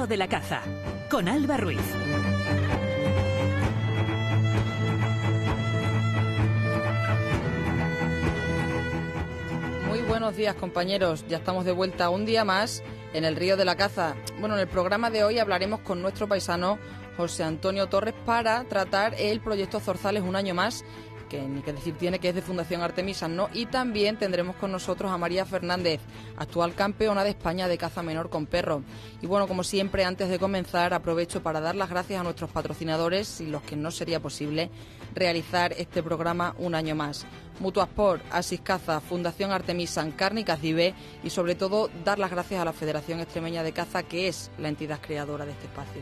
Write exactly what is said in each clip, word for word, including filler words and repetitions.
Río de la Caza, con Alba Ruiz. Muy buenos días, compañeros. Ya estamos de vuelta un día más en el Río de la Caza. Bueno, en el programa de hoy hablaremos con nuestro paisano José Antonio Torres para tratar el proyecto Zorzales un año más, que ni que decir tiene que es de Fundación Artemisas, ¿no? Y también tendremos con nosotros a María Fernández, actual campeona de España de caza menor con perro. Y bueno, como siempre, antes de comenzar, aprovecho para dar las gracias a nuestros patrocinadores, sin los que no sería posible realizar este programa un año más. Mutuasport, Asis Caza, Fundación Artemisa, Carne y Cacibe, y sobre todo dar las gracias a la Federación Extremeña de Caza, que es la entidad creadora de este espacio.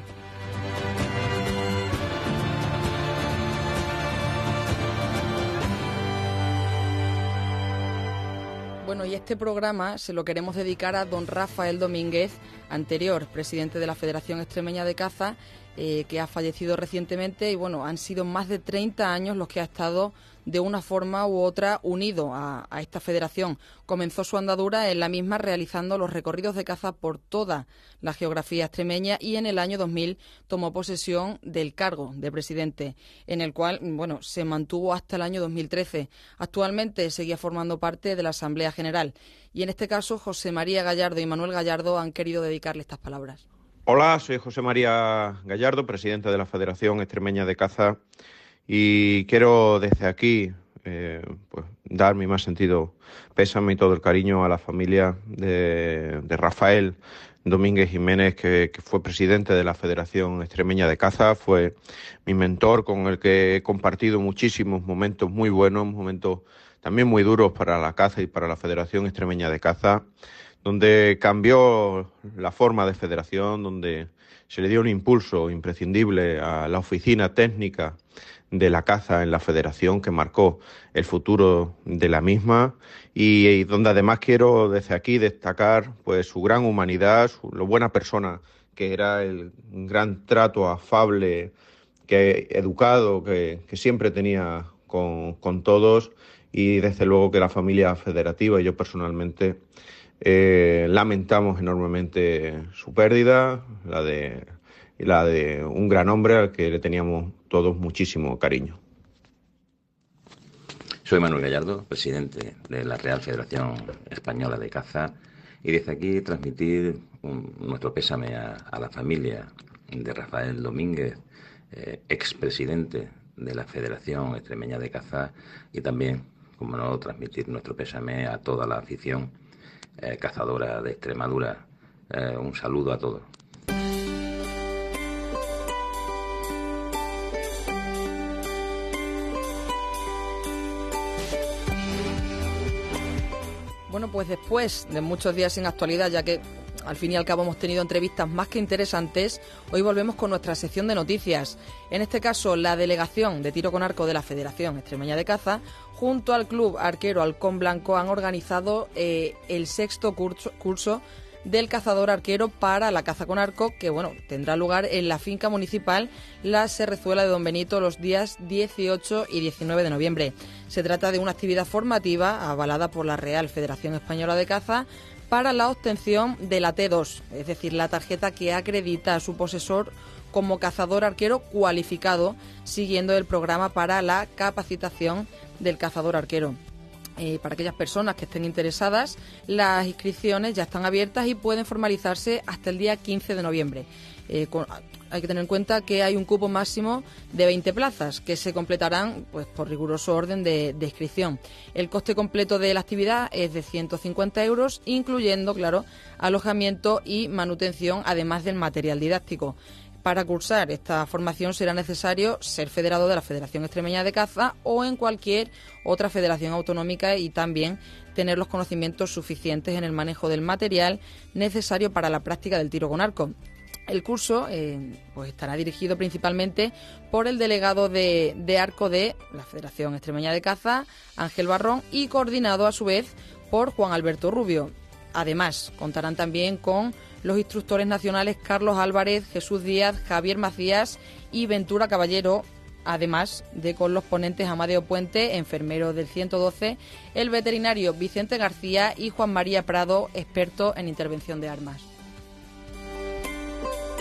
Bueno, y este programa se lo queremos dedicar a don Rafael Domínguez, anterior presidente de la Federación Extremeña de Caza, eh, que ha fallecido recientemente, y bueno, han sido más de treinta años los que ha estado de una forma u otra unido a, a esta federación. Comenzó su andadura en la misma realizando los recorridos de caza por toda la geografía extremeña y en el año dos mil tomó posesión del cargo de presidente, en el cual, bueno, se mantuvo hasta el año dos mil trece. Actualmente seguía formando parte de la Asamblea General y en este caso José María Gallardo y Manuel Gallardo han querido dedicarle estas palabras. Hola, soy José María Gallardo, presidente de la Federación Extremeña de Caza, y quiero desde aquí eh, pues, dar mi más sentido pésame y todo el cariño a la familia de, de Rafael Domínguez Jiménez, que, que fue presidente de la Federación Extremeña de Caza, fue mi mentor con el que he compartido muchísimos momentos muy buenos, momentos también muy duros para la caza y para la Federación Extremeña de Caza, donde cambió la forma de federación, donde se le dio un impulso imprescindible a la oficina técnica de la caza en la federación, que marcó el futuro de la misma, y, y donde además quiero desde aquí destacar pues su gran humanidad, su, lo buena persona que era, el gran trato afable, que educado, que, que siempre tenía con, con todos, y desde luego que la familia federativa y yo personalmente eh, lamentamos enormemente su pérdida, la de la de un gran hombre al que le teníamos todos muchísimo cariño. Soy Manuel Gallardo, presidente de la Real Federación Española de Caza, y desde aquí transmitir un, nuestro pésame a, a la familia de Rafael Domínguez, eh, expresidente de la Federación Extremeña de Caza, y también, como no, transmitir nuestro pésame a toda la afición eh, cazadora de Extremadura. Eh, un saludo a todos. Bueno, pues después de muchos días sin actualidad, ya que al fin y al cabo hemos tenido entrevistas más que interesantes, hoy volvemos con nuestra sección de noticias. En este caso, la delegación de tiro con arco de la Federación Extremeña de Caza, junto al Club Arquero Halcón Blanco, han organizado eh, el sexto curso, curso del cazador arquero para la caza con arco, que bueno, tendrá lugar en la finca municipal La Serrezuela de Don Benito los días dieciocho y diecinueve de noviembre. Se trata de una actividad formativa avalada por la Real Federación Española de Caza para la obtención de la T dos, es decir, la tarjeta que acredita a su posesor como cazador arquero cualificado, siguiendo el programa para la capacitación del cazador arquero. Eh, para aquellas personas que estén interesadas, las inscripciones ya están abiertas y pueden formalizarse hasta el día quince de noviembre. Eh, con, hay que tener en cuenta que hay un cupo máximo de veinte plazas que se completarán pues por riguroso orden de, de inscripción. El coste completo de la actividad es de ciento cincuenta euros, incluyendo, claro, alojamiento y manutención, además del material didáctico. Para cursar esta formación será necesario ser federado de la Federación Extremeña de Caza o en cualquier otra federación autonómica y también tener los conocimientos suficientes en el manejo del material necesario para la práctica del tiro con arco. El curso eh, pues estará dirigido principalmente por el delegado de, de arco de la Federación Extremeña de Caza, Ángel Barrón, y coordinado a su vez por Juan Alberto Rubio. Además, contarán también con los instructores nacionales Carlos Álvarez, Jesús Díaz, Javier Macías y Ventura Caballero, además de con los ponentes Amadeo Puente, enfermero del ciento doce, el veterinario Vicente García y Juan María Prado, experto en intervención de armas.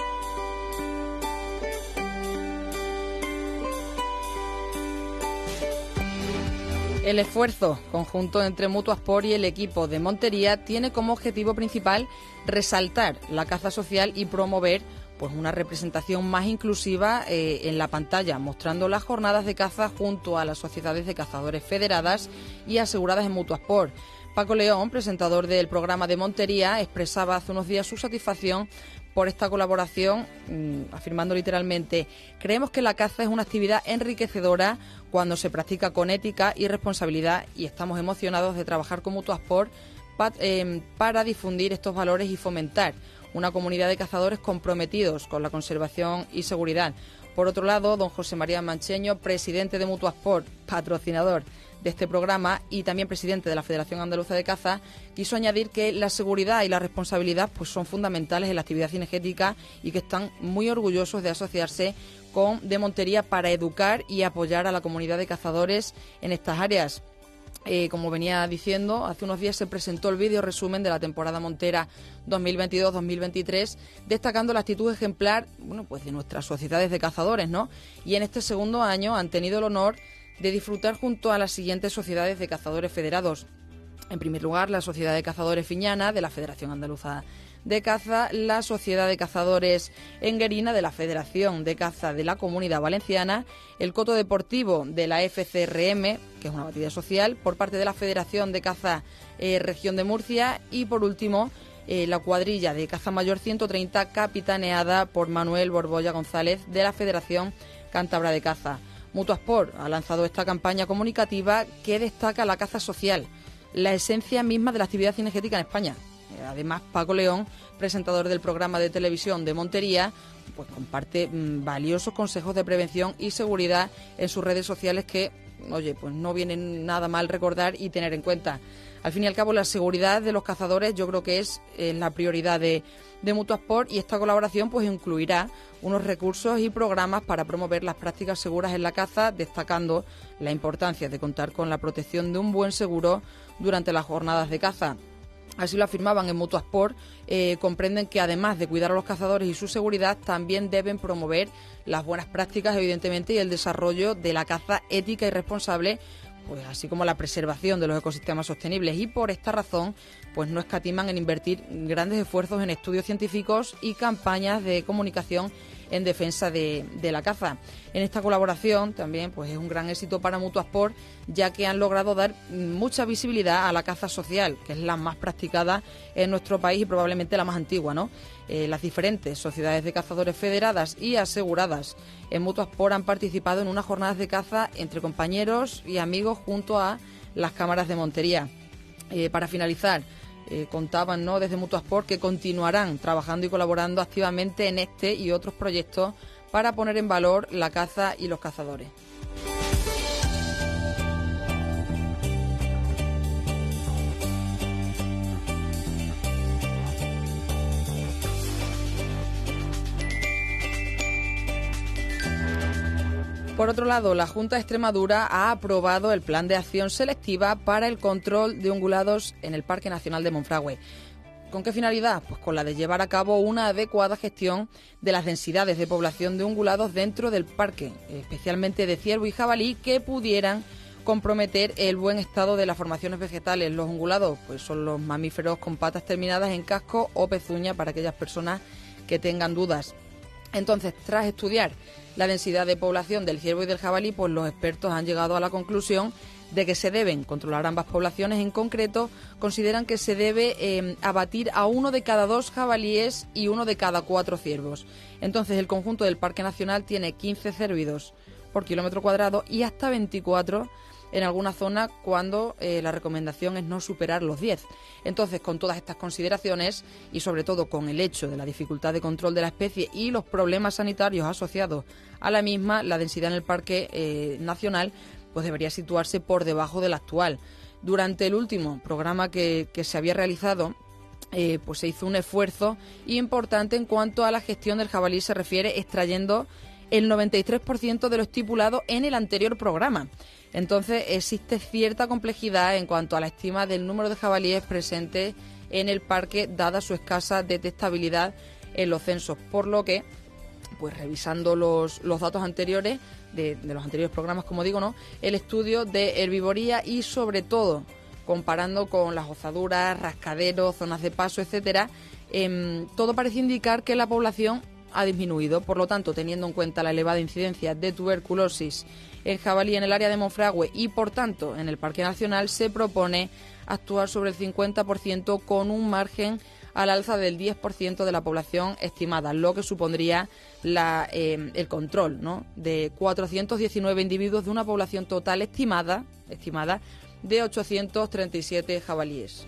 El esfuerzo conjunto entre Mutuasport y el equipo de Montería tiene como objetivo principal resaltar la caza social y promover pues una representación más inclusiva eh, en la pantalla, mostrando las jornadas de caza junto a las sociedades de cazadores federadas y aseguradas en Mutuasport. Paco León, presentador del programa de Montería, expresaba hace unos días su satisfacción por esta colaboración, mmm, afirmando literalmente: creemos que la caza es una actividad enriquecedora cuando se practica con ética y responsabilidad, y estamos emocionados de trabajar con Mutuasport pa, eh, para difundir estos valores y fomentar una comunidad de cazadores comprometidos con la conservación y seguridad. Por otro lado, don José María Mancheño, presidente de Mutuasport, patrocinador de este programa y también presidente de la Federación Andaluza de Caza, quiso añadir que la seguridad y la responsabilidad pues son fundamentales en la actividad cinegética y que están muy orgullosos de asociarse con de Montería para educar y apoyar a la comunidad de cazadores en estas áreas. Eh, como venía diciendo, hace unos días se presentó el vídeo resumen de la temporada montera dos mil veintidós dos mil veintitrés, destacando la actitud ejemplar, bueno, pues de nuestras sociedades de cazadores, ¿no? Y en este segundo año han tenido el honor de disfrutar junto a las siguientes sociedades de cazadores federados. En primer lugar, la Sociedad de Cazadores Fiñana, de la Federación Andaluza de Caza, la Sociedad de Cazadores Enguerina, de la Federación de Caza de la Comunidad Valenciana, el Coto Deportivo de la F C R M, que es una batida social, por parte de la Federación de Caza eh, Región de Murcia, y por último, eh, la cuadrilla de Caza Mayor ciento treinta, capitaneada por Manuel Borbolla González, de la Federación Cántabra de Caza. Mutuasport ha lanzado esta campaña comunicativa que destaca la caza social, la esencia misma de la actividad cinegética en España. Además, Paco León, presentador del programa de televisión de Montería, pues comparte mmm, valiosos consejos de prevención y seguridad en sus redes sociales que, oye, pues no vienen nada mal recordar y tener en cuenta. Al fin y al cabo, la seguridad de los cazadores yo creo que es eh, la prioridad de, de Mutuasport, y esta colaboración pues incluirá unos recursos y programas para promover las prácticas seguras en la caza, destacando la importancia de contar con la protección de un buen seguro durante las jornadas de caza. Así lo afirmaban en Mutuasport, eh, comprenden que además de cuidar a los cazadores y su seguridad, también deben promover las buenas prácticas, evidentemente, y el desarrollo de la caza ética y responsable, pues así como la preservación de los ecosistemas sostenibles, y por esta razón pues no escatiman en invertir grandes esfuerzos en estudios científicos y campañas de comunicación en defensa de, de la caza. En esta colaboración también pues es un gran éxito para Mutuasport, ya que han logrado dar mucha visibilidad a la caza social, que es la más practicada en nuestro país y probablemente la más antigua, ¿no? Eh, las diferentes sociedades de cazadores federadas y aseguradas en Mutuasport han participado en unas jornadas de caza entre compañeros y amigos junto a las cámaras de Montería. Eh, para finalizar, Eh, contaban ¿no? desde Mutuasport que continuarán trabajando y colaborando activamente en este y otros proyectos para poner en valor la caza y los cazadores. Por otro lado, la Junta de Extremadura ha aprobado el Plan de Acción Selectiva para el control de ungulados en el Parque Nacional de Monfragüe. ¿Con qué finalidad? Pues con la de llevar a cabo una adecuada gestión de las densidades de población de ungulados dentro del parque, especialmente de ciervo y jabalí, que pudieran comprometer el buen estado de las formaciones vegetales. Los ungulados pues son los mamíferos con patas terminadas en casco o pezuña, para aquellas personas que tengan dudas. Entonces, tras estudiar la densidad de población del ciervo y del jabalí, pues los expertos han llegado a la conclusión de que se deben controlar ambas poblaciones. En concreto, consideran que se debe eh, abatir a uno de cada dos jabalíes y uno de cada cuatro ciervos. Entonces, el conjunto del Parque Nacional tiene quince cérvidos por kilómetro cuadrado y hasta veinticuatro en alguna zona, cuando eh, la recomendación es no superar los diez. Entonces, con todas estas consideraciones y sobre todo con el hecho de la dificultad de control de la especie y los problemas sanitarios asociados a la misma, la densidad en el Parque eh, Nacional pues debería situarse por debajo de la actual. Durante el último programa que, que se había realizado, eh, pues se hizo un esfuerzo importante en cuanto a la gestión del jabalí se refiere, extrayendo el noventa y tres por ciento de lo estipulado en el anterior programa. Entonces, existe cierta complejidad en cuanto a la estima del número de jabalíes presentes en el parque, dada su escasa detectabilidad en los censos, por lo que pues revisando los, los datos anteriores, de, de los anteriores programas, como digo, ¿no? El estudio de herbivoría y, sobre todo, comparando con las ozaduras, rascaderos, zonas de paso, etcétera, eh, todo parece indicar que la población ha disminuido. Por lo tanto, teniendo en cuenta la elevada incidencia de tuberculosis en jabalí en el área de Monfragüe y, por tanto, en el Parque Nacional, se propone actuar sobre el cincuenta por ciento con un margen al alza del diez por ciento de la población estimada, lo que supondría la, eh, el control, ¿no?, de cuatrocientos diecinueve individuos de una población total estimada, estimada de ochocientos treinta y siete jabalíes.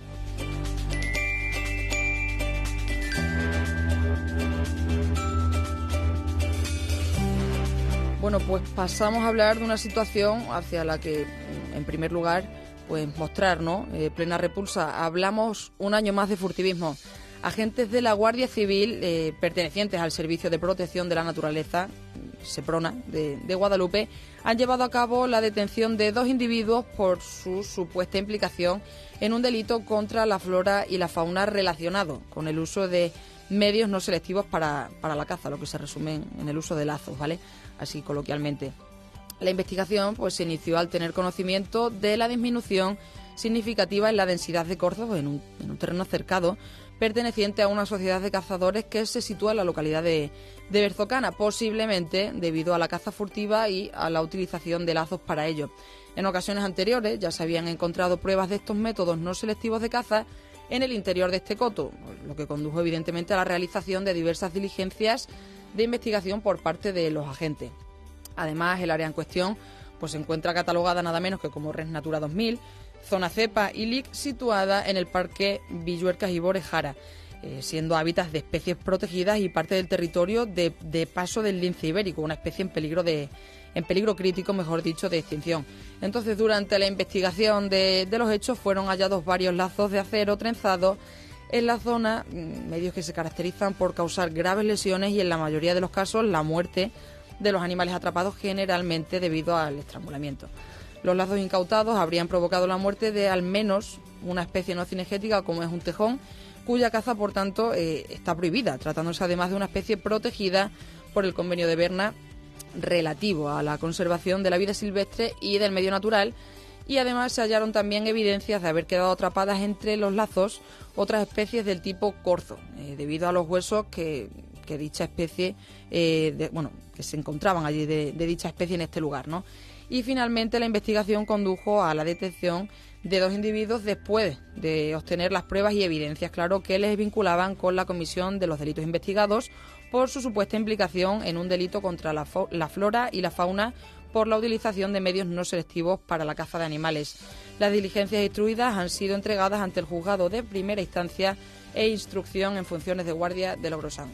Bueno, pues pasamos a hablar de una situación hacia la que, en primer lugar, pues mostrar, ¿no?, eh, plena repulsa. Hablamos un año más de furtivismo. Agentes de la Guardia Civil, eh, pertenecientes al Servicio de Protección de la Naturaleza, SEPRONA, de, de Guadalupe, han llevado a cabo la detención de dos individuos por su supuesta implicación en un delito contra la flora y la fauna relacionado con el uso de medios no selectivos para, para la caza, lo que se resume en el uso de lazos, ¿vale?, así coloquialmente. La investigación pues se inició al tener conocimiento de la disminución significativa en la densidad de corzos en un, en un terreno cercado perteneciente a una sociedad de cazadores que se sitúa en la localidad de, de Berzocana, posiblemente debido a la caza furtiva y a la utilización de lazos para ello. En ocasiones anteriores ya se habían encontrado pruebas de estos métodos no selectivos de caza en el interior de este coto, lo que condujo evidentemente a la realización de diversas diligencias de investigación por parte de los agentes. Además, el área en cuestión pues se encuentra catalogada nada menos que como Red Natura dos mil, zona cepa y L I C, situada en el Parque Villuercas y Borejara, eh, siendo hábitats de especies protegidas y parte del territorio de, de paso del lince ibérico, una especie en peligro de en peligro crítico, mejor dicho, de extinción. Entonces, durante la investigación de, de los hechos fueron hallados varios lazos de acero trenzados en la zona, medios que se caracterizan por causar graves lesiones y, en la mayoría de los casos, la muerte de los animales atrapados, generalmente debido al estrangulamiento. Los lazos incautados habrían provocado la muerte de al menos una especie no cinegética, como es un tejón, cuya caza, por tanto, eh, está prohibida, tratándose además de una especie protegida por el Convenio de Berna relativo a la conservación de la vida silvestre y del medio natural. Y además se hallaron también evidencias de haber quedado atrapadas entre los lazos otras especies del tipo corzo, eh, debido a los huesos que, que dicha especie, eh, de, bueno, que se encontraban allí de, de dicha especie en este lugar, ¿no? Y finalmente la investigación condujo a la detección de dos individuos después de obtener las pruebas y evidencias, claro, que les vinculaban con la comisión de los delitos investigados por su supuesta implicación en un delito contra la, la flora y la fauna por la utilización de medios no selectivos para la caza de animales. Las diligencias instruidas han sido entregadas ante el juzgado de primera instancia e instrucción en funciones de guardia de Logrosán.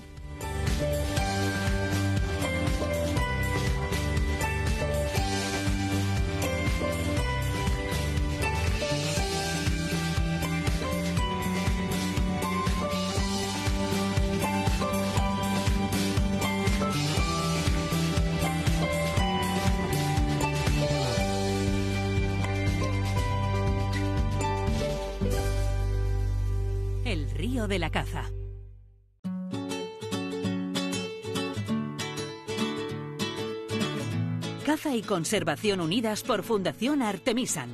El río de la caza. Caza y Conservación unidas por Fundación Artemisan.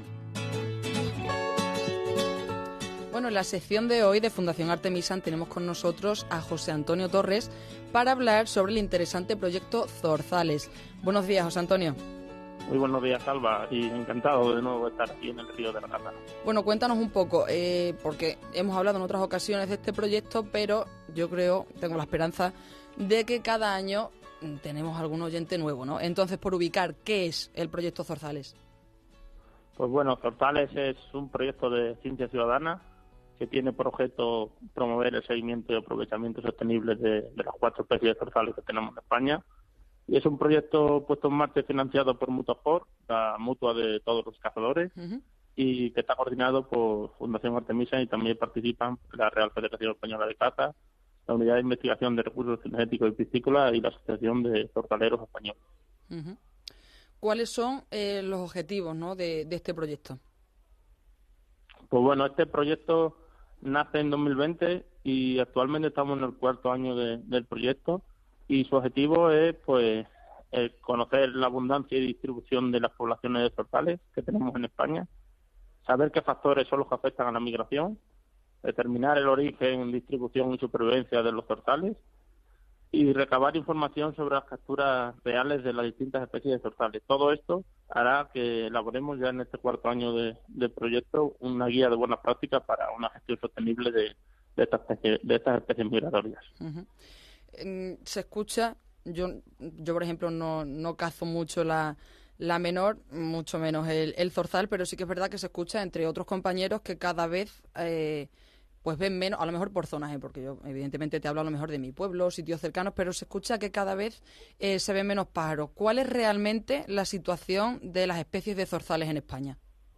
Bueno, en la sección de hoy de Fundación Artemisan tenemos con nosotros a José Antonio Torres para hablar sobre el interesante proyecto Zorzales. Buenos días, José Antonio. Muy buenos días, Alba, y encantado de nuevo estar aquí en el río de la caza. Bueno, cuéntanos un poco, eh, porque hemos hablado en otras ocasiones de este proyecto, pero yo creo, tengo la esperanza de que cada año tenemos algún oyente nuevo, ¿no? Entonces, por ubicar, ¿qué es el proyecto Zorzales? Pues bueno, Zorzales es un proyecto de ciencia ciudadana que tiene por objeto promover el seguimiento y aprovechamiento sostenible de, de las cuatro especies de zorzales que tenemos en España. Y es un proyecto puesto en marcha y financiado por Mutuasport, la mutua de todos los cazadores, uh-huh. y que está coordinado por Fundación Artemisan, y también participan la Real Federación Española de Caza, la Unidad de Investigación de Recursos Cinegéticos y Piscícolas y la Asociación de Zorzaleros Españoles. Uh-huh. ¿Cuáles son eh, los objetivos, ¿no?, de, de este proyecto? Pues bueno, este proyecto nace en dos mil veinte y actualmente estamos en el cuarto año de, del proyecto. y su objetivo es pues eh, conocer la abundancia y distribución de las poblaciones de zorzales que tenemos en España, saber qué factores son los que afectan a la migración, determinar el origen, distribución y supervivencia de los zorzales y recabar información sobre las capturas reales de las distintas especies de zorzales. Todo esto hará que elaboremos ya en este cuarto año de, de proyecto una guía de buenas prácticas para una gestión sostenible de, de, estas, especies, de estas especies migratorias. Uh-huh. Se escucha, yo, yo por ejemplo no, no cazo mucho la, la menor, mucho menos el, el zorzal, pero sí que es verdad que se escucha entre otros compañeros que cada vez... Eh, pues ven menos, a lo mejor por zonas, ¿eh? Porque yo evidentemente te hablo a lo mejor de mi pueblo, sitios cercanos, pero se escucha que cada vez eh, se ven menos pájaros. ¿Cuál es realmente la situación de las especies de zorzales en España?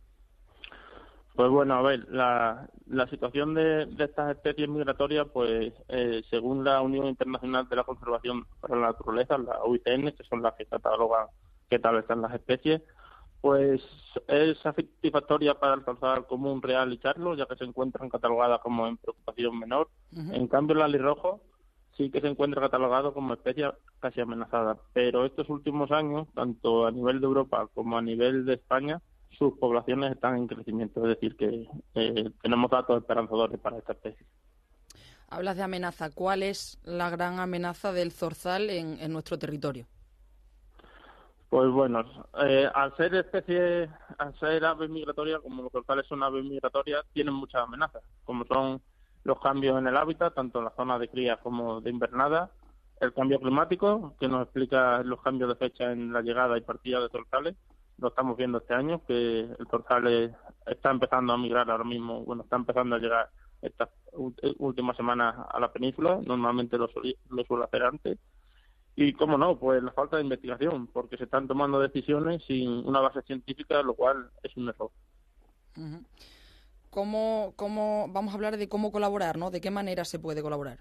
Pues bueno, a ver, la, la situación de, de estas especies migratorias, pues eh, según la Unión Internacional de la Conservación para la Naturaleza, la U I C N, que son las que catalogan qué tal están las especies, pues es satisfactoria para el zorzal común, real y charlo, ya que se encuentran catalogadas como en preocupación menor. Uh-huh. En cambio, el alirrojo sí que se encuentra catalogado como especie casi amenazada. Pero estos últimos años, tanto a nivel de Europa como a nivel de España, sus poblaciones están en crecimiento. Es decir, que eh, tenemos datos esperanzadores para esta especie. Hablas de amenaza. ¿Cuál es la gran amenaza del zorzal en, en nuestro territorio? Pues bueno, eh, al ser especie, al ser aves migratorias, como los zorzales son aves migratorias, tienen muchas amenazas, como son los cambios en el hábitat, tanto en la zona de cría como de invernada, el cambio climático, que nos explica los cambios de fecha en la llegada y partida de zorzales. Lo estamos viendo este año, que el zorzal está empezando a migrar ahora mismo, bueno, está empezando a llegar estas últimas semanas a la península, normalmente lo, lo suele hacer antes. Y, cómo no, pues la falta de investigación, porque se están tomando decisiones sin una base científica, lo cual es un error. Uh-huh. ¿Cómo, cómo, vamos a hablar de cómo colaborar, ¿no? ¿De qué manera se puede colaborar?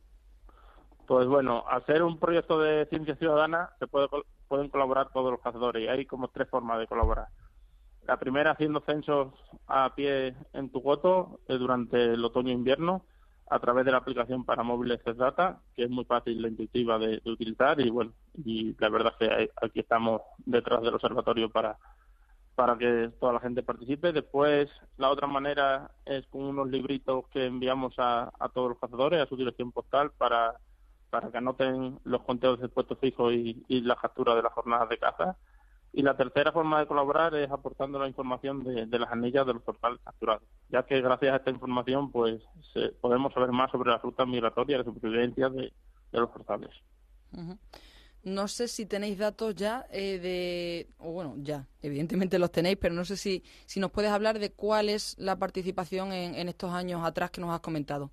Pues bueno, al ser un proyecto de ciencia ciudadana, se puede, pueden colaborar todos los cazadores, y hay como tres formas de colaborar. La primera, haciendo censos a pie en tu coto eh, durante el otoño e invierno, a través de la aplicación para móviles CESDATA, que es muy fácil e intuitiva de, de utilizar, y bueno, y la verdad es que hay, aquí estamos detrás del observatorio para, para que toda la gente participe. Después, la otra manera es con unos libritos que enviamos a, a todos los cazadores, a su dirección postal, para, para que anoten los conteos de puestos fijos y, y la captura de las jornadas de caza. Y la tercera forma de colaborar es aportando la información de, de las anillas de los zorzales capturados, ya que gracias a esta información pues se, podemos saber más sobre las rutas migratorias de supervivencia de, de los zorzales. Uh-huh. No sé si tenéis datos ya eh, de, o bueno, ya, evidentemente los tenéis, pero no sé si, si nos puedes hablar de cuál es la participación en, en estos años atrás que nos has comentado.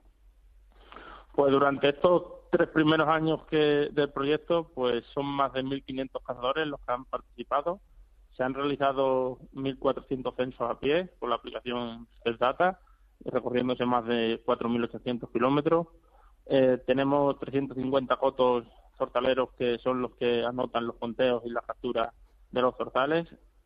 Pues durante estos tres primeros años que del proyecto, pues son más de mil quinientos cazadores los que han participado. Se han realizado mil cuatrocientos censos a pie por la aplicación CESDATA, recorriéndose más de cuatro mil ochocientos kilómetros. Eh, tenemos trescientos cincuenta cotos zorzaleros que son los que anotan los conteos y las capturas de los zorzales,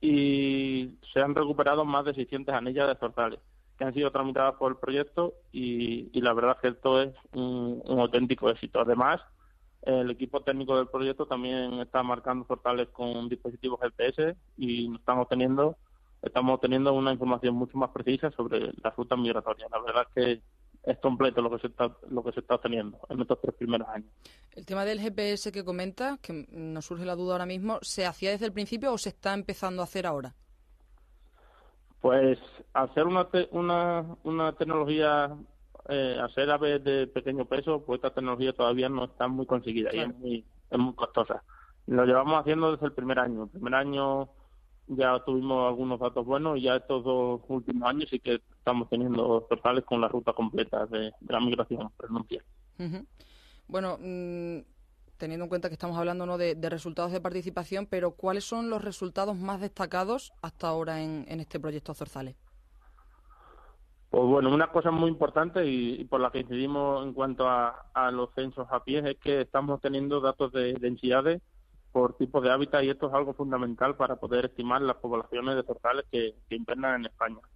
y se han recuperado más de seiscientas anillas de zorzales que han sido tramitadas por el proyecto, y, y la verdad es que esto es un, un auténtico éxito. Además, el equipo técnico del proyecto también está marcando zorzales con dispositivos G P S y estamos teniendo, estamos teniendo una información mucho más precisa sobre las rutas migratorias. La verdad es que es completo lo que se está lo que se está teniendo en estos tres primeros años. El tema del G P S que comenta, que nos surge la duda ahora mismo, ¿se hacía desde el principio o se está empezando a hacer ahora? Pues al ser una te, una, una tecnología, eh, al ser aves de pequeño peso, pues esta tecnología todavía no está muy conseguida, claro, y es muy, es muy costosa. Lo llevamos haciendo desde el primer año. El primer año ya tuvimos algunos datos buenos, y ya estos dos últimos años sí que estamos teniendo zorzales con la ruta completa de, de la migración pronuncial. Uh-huh. Bueno, mmm, teniendo en cuenta que estamos hablando, ¿no?, de, de resultados de participación, pero ¿cuáles son los resultados más destacados hasta ahora en, en este proyecto Zorzales? Pues bueno, una cosa muy importante y, y por la que incidimos en cuanto a, a los censos a pie es que estamos teniendo datos de densidades por tipo de hábitat, y esto es algo fundamental para poder estimar las poblaciones de zorzales que, que invernan en España.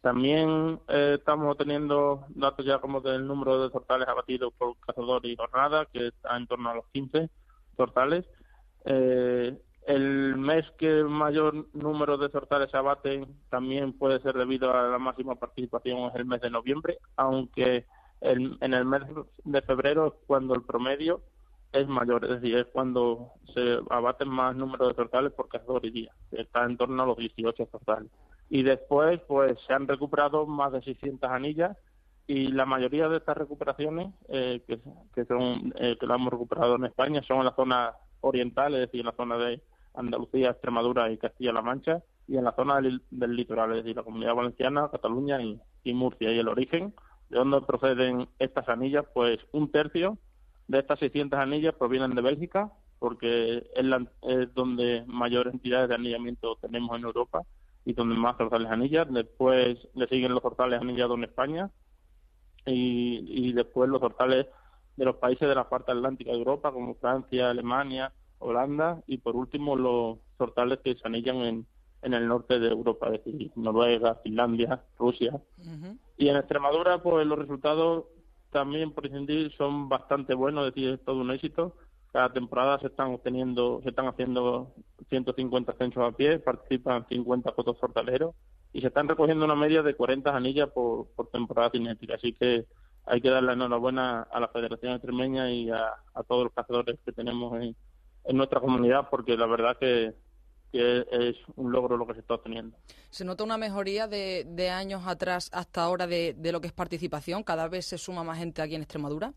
También eh, estamos teniendo datos ya como del número de torzales abatidos por cazador y jornada, que está en torno a los quince torzales. Eh, el mes que mayor número de torzales se abaten también puede ser debido a la máxima participación, es el mes de noviembre, aunque el, en el mes de febrero es cuando el promedio es mayor, es decir, es cuando se abaten más número de torzales por cazador y día, está en torno a los dieciocho torzales. Y después, pues, se han recuperado más de seiscientas anillas y la mayoría de estas recuperaciones eh, que, que son eh, que las hemos recuperado en España son en la zona oriental, es decir, en la zona de Andalucía, Extremadura y Castilla-La Mancha, y en la zona del, del litoral, es decir, la Comunidad Valenciana, Cataluña y, y Murcia. Y el origen de donde proceden estas anillas, pues un tercio de estas seiscientas anillas provienen de Bélgica, porque es, la, es donde mayor entidades de anillamiento tenemos en Europa y donde más zorzales anillas. Después le siguen los zorzales anillados en España y, y después los zorzales de los países de la parte atlántica de Europa, como Francia, Alemania, Holanda, y por último los zorzales que se anillan en, en el norte de Europa, es decir, Noruega, Finlandia, Rusia. Uh-huh. Y en Extremadura, pues los resultados también, por incidir, son bastante buenos, es decir, es todo un éxito. Cada temporada se están obteniendo, se están haciendo ciento cincuenta censos a pie, participan cincuenta cotos zorzaleros y se están recogiendo una media de cuarenta anillas por, por temporada cinética. Así que hay que darle enhorabuena a la Federación Extremeña y a, a todos los cazadores que tenemos en, en nuestra comunidad, porque la verdad que, que es un logro lo que se está obteniendo. ¿Se nota una mejoría de, de años atrás hasta ahora de, de lo que es participación? ¿Cada vez se suma más gente aquí en Extremadura?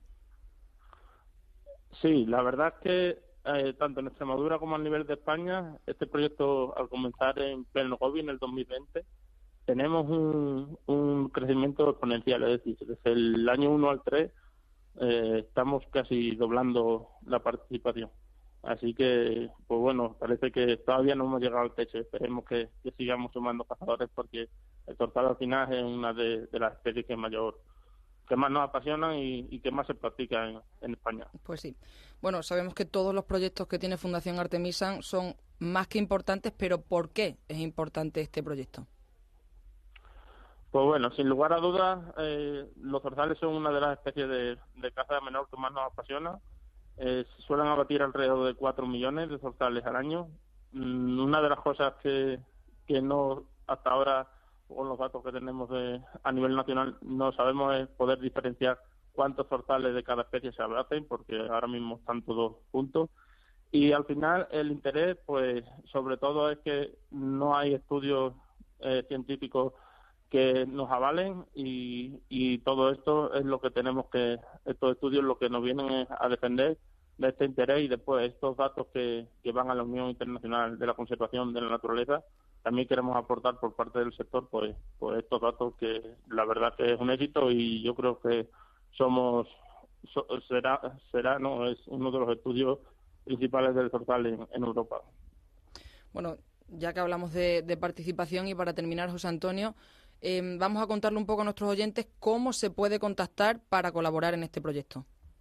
Sí, la verdad es que eh, tanto en Extremadura como a nivel de España, este proyecto al comenzar en pleno COVID en el dos mil veinte, tenemos un, un crecimiento exponencial, es decir, desde el año uno al tres eh, estamos casi doblando la participación. Así que, pues bueno, parece que todavía no hemos llegado al techo. Esperemos que, que sigamos sumando cazadores porque el torzal al final es una de, de las especies que mayor que más nos apasionan y, y que más se practica en, en España. Pues sí. Bueno, sabemos que todos los proyectos que tiene Fundación Artemisan son más que importantes, pero ¿por qué es importante este proyecto? Pues bueno, sin lugar a dudas, eh, los zorzales son una de las especies de, de caza menor que más nos apasiona. Eh, se suelen abatir alrededor de cuatro millones de zorzales al año. Mm, una de las cosas que, que no hasta ahora, con los datos que tenemos de, a nivel nacional, no sabemos es poder diferenciar cuántos zorzales de cada especie se abaten, porque ahora mismo están todos juntos. Y al final el interés, pues sobre todo es que no hay estudios eh, científicos que nos avalen y, y todo esto es lo que tenemos que, estos estudios lo que nos vienen a defender de este interés y después estos datos que, que van a la Unión Internacional de la Conservación de la Naturaleza. También queremos aportar por parte del sector pues, pues estos datos que la verdad que es un éxito y yo creo que somos so, será será no es uno de los estudios principales del zorzal en, en Europa. Bueno, ya que hablamos de, de participación y para terminar, José Antonio, eh, vamos a contarle un poco a nuestros oyentes cómo se puede contactar para colaborar en este proyecto.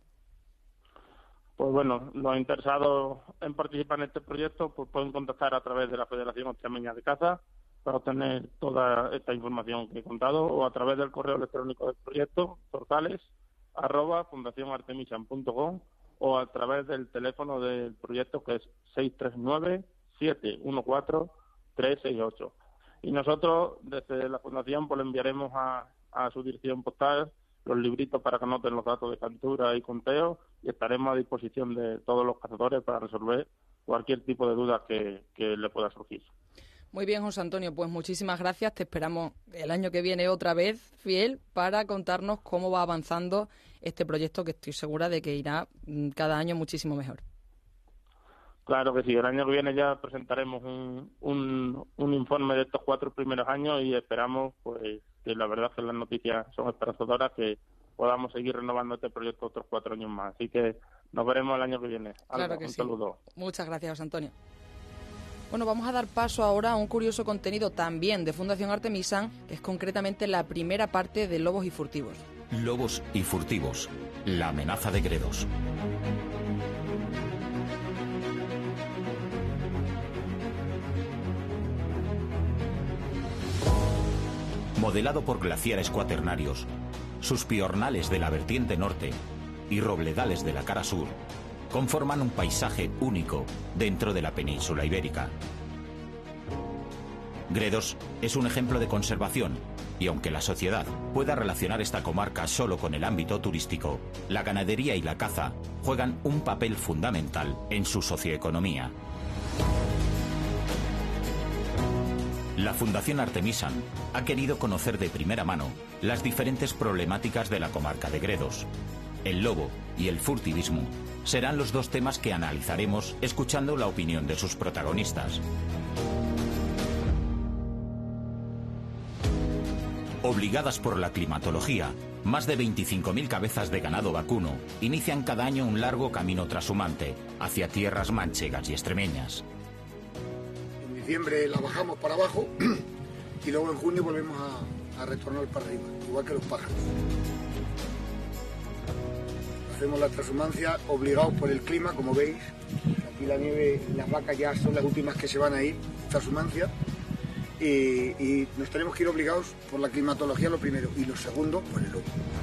Pues bueno, los interesados en participar en este proyecto pues pueden contactar a través de la Federación Extremeña de Caza para obtener toda esta información que he contado o a través del correo electrónico del proyecto, zorzales arroba fundación artemisan punto com o a través del teléfono del proyecto que es seis tres nueve, siete uno cuatro, tres seis ocho. Y nosotros desde la Fundación pues le enviaremos a, a su dirección postal los libritos para que anoten los datos de captura y conteo y estaremos a disposición de todos los cazadores para resolver cualquier tipo de duda que, que le pueda surgir. Muy bien, José Antonio, pues muchísimas gracias. Te esperamos el año que viene otra vez, fiel, para contarnos cómo va avanzando este proyecto que estoy segura de que irá cada año muchísimo mejor. Claro que sí, el año que viene ya presentaremos un, un, un informe de estos cuatro primeros años y esperamos pues que la verdad es que las noticias son esperanzadoras, que podamos seguir renovando este proyecto otros cuatro años más. Así que nos veremos el año que viene. Alba, claro que un sí. saludo. Muchas gracias, José Antonio. Bueno, vamos a dar paso ahora a un curioso contenido también de Fundación Artemisan, que es concretamente la primera parte de Lobos y Furtivos. Lobos y Furtivos, la amenaza de Gredos. modelado por glaciares cuaternarios, sus piornales de la vertiente norte y robledales de la cara sur, conforman un paisaje único dentro de la península ibérica. Gredos es un ejemplo de conservación, y aunque la sociedad pueda relacionar esta comarca solo con el ámbito turístico, la ganadería y la caza juegan un papel fundamental en su socioeconomía. La Fundación Artemisan ha querido conocer de primera mano las diferentes problemáticas de la comarca de Gredos. El lobo y el furtivismo serán los dos temas que analizaremos escuchando la opinión de sus protagonistas. Obligadas por la climatología, más de veinticinco mil cabezas de ganado vacuno inician cada año un largo camino trashumante hacia tierras manchegas y extremeñas. En diciembre la bajamos para abajo y luego en junio volvemos a, a retornar para arriba, igual que los pájaros. Hacemos la transhumancia obligados por el clima, como veis. Aquí la nieve, las vacas ya son las últimas que se van a ir, transhumancia. Y, y nos tenemos que ir obligados por la climatología, lo primero, y lo segundo, por el lobo.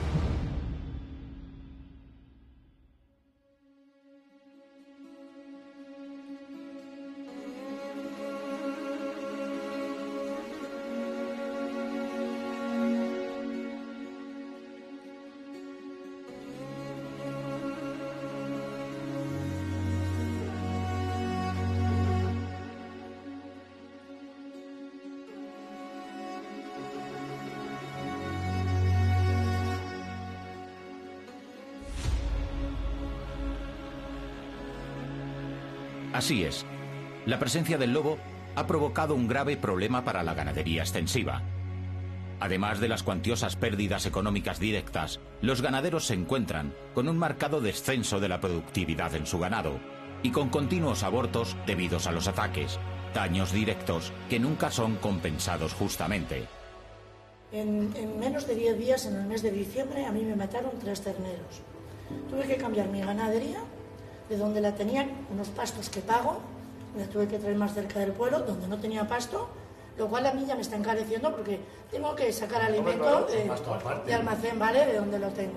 Así es, la presencia del lobo ha provocado un grave problema para la ganadería extensiva. Además de las cuantiosas pérdidas económicas directas, los ganaderos se encuentran con un marcado descenso de la productividad en su ganado y con continuos abortos debidos a los ataques, daños directos que nunca son compensados justamente. En, en menos de diez días, en el mes de diciembre, a mí me mataron tres terneros. Tuve que cambiar mi ganadería, de donde la tenían unos pastos que pago, la tuve que traer más cerca del pueblo, donde no tenía pasto, lo cual a mí ya me está encareciendo porque tengo que sacar alimento de, de almacén, ¿vale?, de donde lo tengo.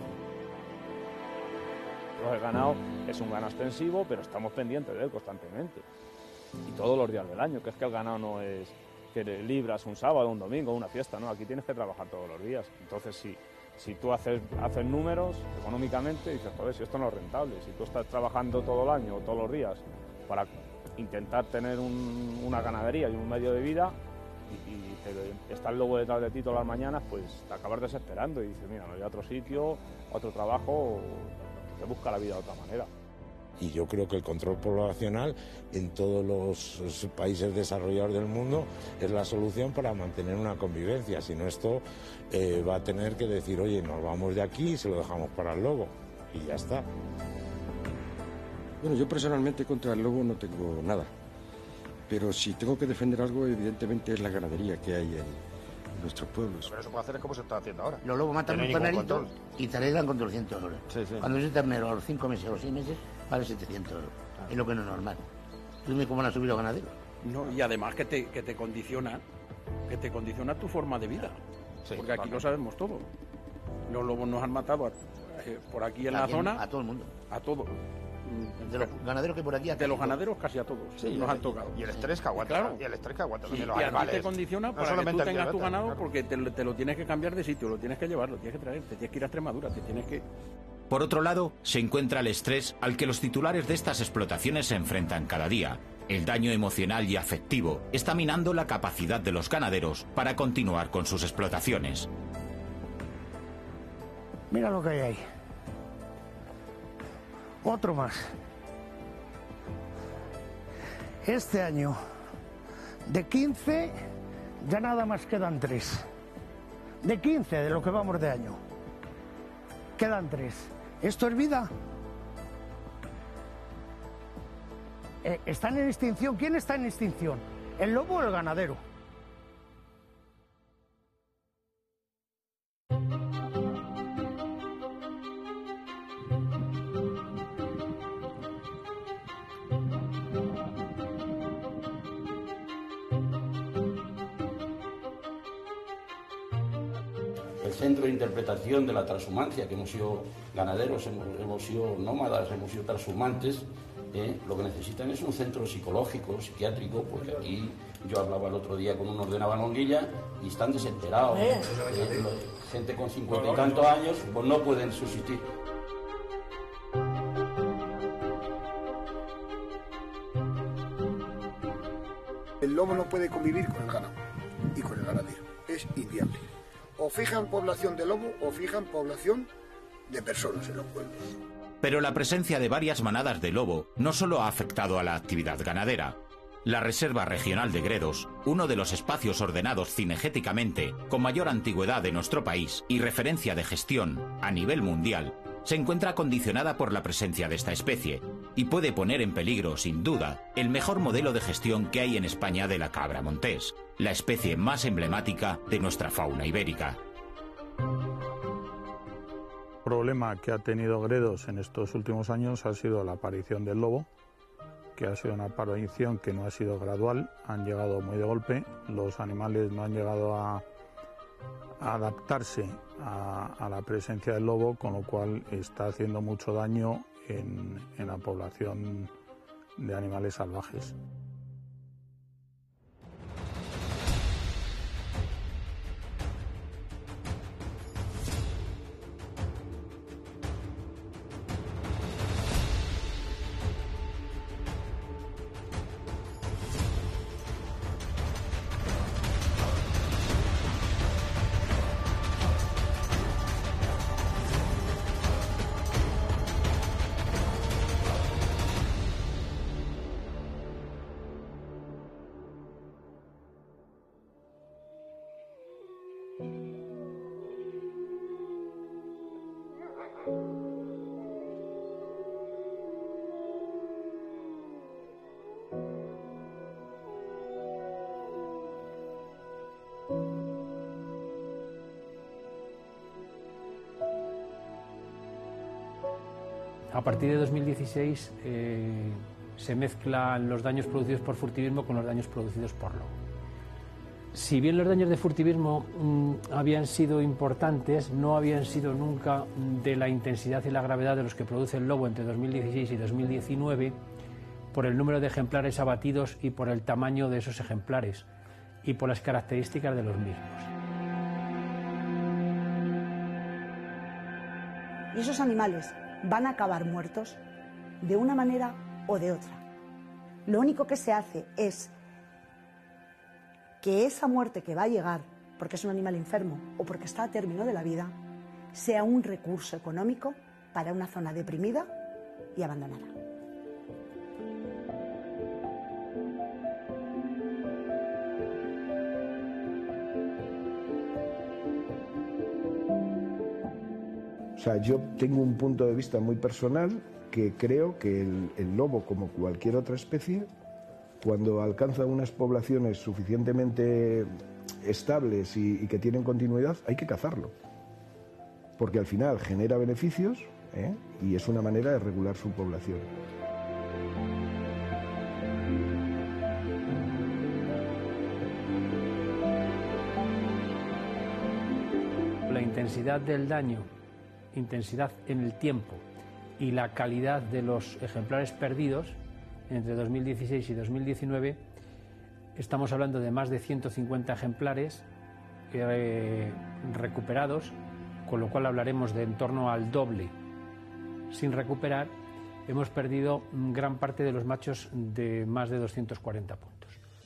El ganado es un ganado extensivo, pero estamos pendientes de él constantemente. Y todos los días del año, que es que el ganado no es que libras un sábado, un domingo, una fiesta, no, aquí tienes que trabajar todos los días. Entonces, sí. Si tú haces, haces números económicamente, dices, joder, si esto no es rentable, si tú estás trabajando todo el año o todos los días para intentar tener un, una ganadería y un medio de vida y, y te, está el lobo detrás de ti todas las mañanas, pues te acabas desesperando y dices, mira, me voy a otro sitio, a otro trabajo, o te busca la vida de otra manera. Y yo creo que el control poblacional en todos los países desarrollados del mundo es la solución para mantener una convivencia. Si no, esto eh, va a tener que decir, oye, nos vamos de aquí y se lo dejamos para el lobo. Y ya está. Bueno, yo personalmente contra el lobo no tengo nada. Pero si tengo que defender algo, evidentemente es la ganadería que hay en nuestros pueblos. Pero eso puede hacer es como se está haciendo ahora. Los lobos matan un ternerito y te arreglan con doscientos euros. Sí, sí. Cuando ese ternero a los cinco meses o los seis meses vale setecientos euros. Ah. Es lo que no es normal. ¿Tú dime cómo van a subir los ganaderos? No, y además que te, que te condiciona, que te condiciona tu forma de vida. Sí, porque aquí lo sabemos todo. Los lobos nos han matado a, eh, por aquí en ¿A la quién? zona. A todo el mundo. A todos. De los ganaderos que por aquí... De los ganaderos casi a todos. Sí, nos han tocado. Y el estrés que aguanta. Claro. Y el estrés que aguanta. Sí, los y a ti te condiciona no para que tú tengas tu ganado, claro. Porque te, te lo tienes que cambiar de sitio, lo tienes que llevar, lo tienes que traer, te tienes que ir a Extremadura, te tienes que... Por otro lado, se encuentra el estrés al que los titulares de estas explotaciones se enfrentan cada día. El daño emocional y afectivo está minando la capacidad de los ganaderos para continuar con sus explotaciones. Mira lo que hay ahí. Otro más. Este año, de quince, ya nada más quedan tres. De quince, de lo que vamos de año, quedan tres. ¿Esto es vida? Eh, ¿Están en extinción? ¿Quién está en extinción? ¿El lobo o el ganadero? el centro de interpretación de la transhumancia, que hemos sido ganaderos, hemos, hemos sido nómadas, hemos sido transhumantes, eh, lo que necesitan es un centro psicológico, psiquiátrico, porque aquí yo hablaba el otro día con unos de Navalonguilla y están desesperados. Eh, gente con cincuenta y tantos años pues no pueden subsistir. El lobo no puede convivir con el ganado y con el ganadero. Es inviable. O fijan población de lobo o fijan población de personas en los pueblos. Pero la presencia de varias manadas de lobo no solo ha afectado a la actividad ganadera. La Reserva Regional de Gredos, uno de los espacios ordenados cinegéticamente con mayor antigüedad de nuestro país y referencia de gestión a nivel mundial, se encuentra condicionada por la presencia de esta especie y puede poner en peligro, sin duda, el mejor modelo de gestión que hay en España de la cabra montés, la especie más emblemática de nuestra fauna ibérica. El problema que ha tenido Gredos en estos últimos años ha sido la aparición del lobo, que ha sido una aparición que no ha sido gradual, han llegado muy de golpe, los animales no han llegado a, a adaptarse a, a la presencia del lobo, con lo cual está haciendo mucho daño en, en la población de animales salvajes. A partir de dos mil dieciséis eh, se mezclan los daños producidos por furtivismo con los daños producidos por lobo. Si bien los daños de furtivismo mmm, habían sido importantes, no habían sido nunca de la intensidad y la gravedad de los que produce el lobo entre dos mil dieciséis y dos mil diecinueve, por el número de ejemplares abatidos y por el tamaño de esos ejemplares y por las características de los mismos. Y esos animales van a acabar muertos de una manera o de otra. Lo único que se hace es que esa muerte que va a llegar, porque es un animal enfermo o porque está a término de la vida, sea un recurso económico para una zona deprimida y abandonada. O sea, yo tengo un punto de vista muy personal que creo que el, el lobo, como cualquier otra especie, cuando alcanza unas poblaciones suficientemente estables y, y que tienen continuidad, hay que cazarlo. Porque al final genera beneficios, ¿eh? Y es una manera de regular su población. La intensidad del daño, intensidad en el tiempo y la calidad de los ejemplares perdidos entre dos mil dieciséis y dos mil diecinueve, estamos hablando de más de ciento cincuenta ejemplares eh, recuperados, con lo cual hablaremos de en torno al doble sin recuperar. Hemos perdido gran parte de los machos de más de doscientos cuarenta puntos.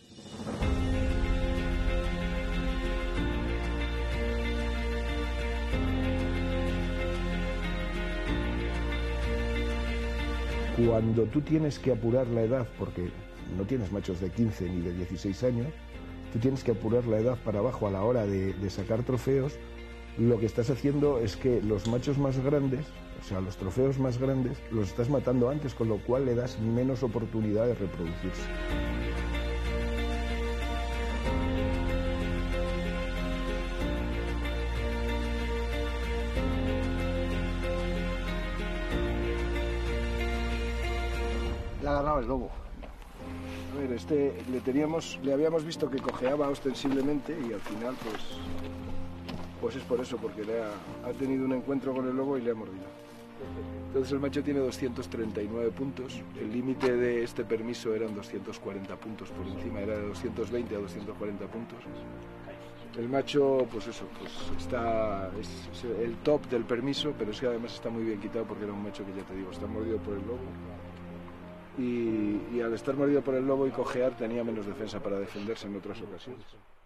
Cuando tú tienes que apurar la edad, porque no tienes machos de quince ni de dieciséis años, tú tienes que apurar la edad para abajo a la hora de, de sacar trofeos, lo que estás haciendo es que los machos más grandes, o sea, los trofeos más grandes, los estás matando antes, con lo cual le das menos oportunidad de reproducirse. La ha ganado el lobo. A ver, este le teníamos, le habíamos visto que cojeaba ostensiblemente y al final pues pues es por eso, porque le ha, ha tenido un encuentro con el lobo y le ha mordido. Entonces el macho tiene doscientos treinta y nueve puntos, el límite de este permiso eran doscientos cuarenta puntos, por encima era de doscientos veinte a doscientos cuarenta puntos. El macho, pues eso, pues está, es, es el top del permiso, pero es que además está muy bien quitado porque era un macho que, ya te digo, está mordido por el lobo. Y, y al estar mordido por el lobo y cojear tenía menos defensa para defenderse en otras ocasiones.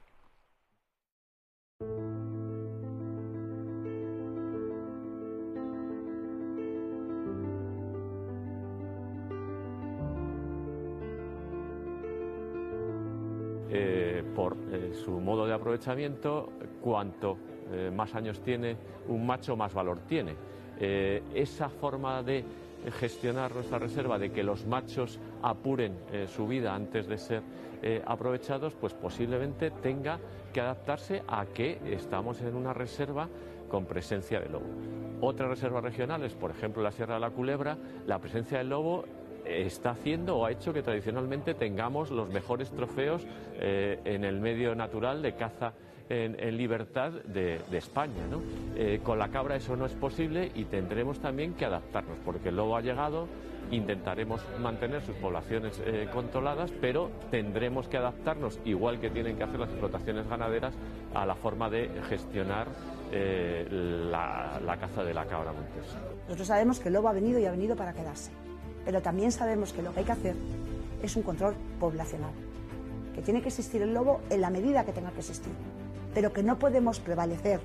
Eh, por eh, su modo de aprovechamiento, cuanto eh, más años tiene un macho, más valor tiene. Eh, esa forma de gestionar nuestra reserva, de que los machos apuren eh, su vida antes de ser eh, aprovechados, pues posiblemente tenga que adaptarse a que estamos en una reserva con presencia de lobo. Otras reservas regionales, por ejemplo la Sierra de la Culebra, la presencia del lobo está haciendo o ha hecho que tradicionalmente tengamos los mejores trofeos eh, en el medio natural de caza en, en libertad de, de España, ¿no? Eh, con la cabra eso no es posible y tendremos también que adaptarnos, porque el lobo ha llegado, intentaremos mantener sus poblaciones eh, controladas, pero tendremos que adaptarnos, igual que tienen que hacer las explotaciones ganaderas, a la forma de gestionar eh, la, la caza de la cabra montés. Nosotros sabemos que el lobo ha venido y ha venido para quedarse. Pero también sabemos que lo que hay que hacer es un control poblacional, que tiene que existir el lobo en la medida que tenga que existir, pero que no podemos prevalecer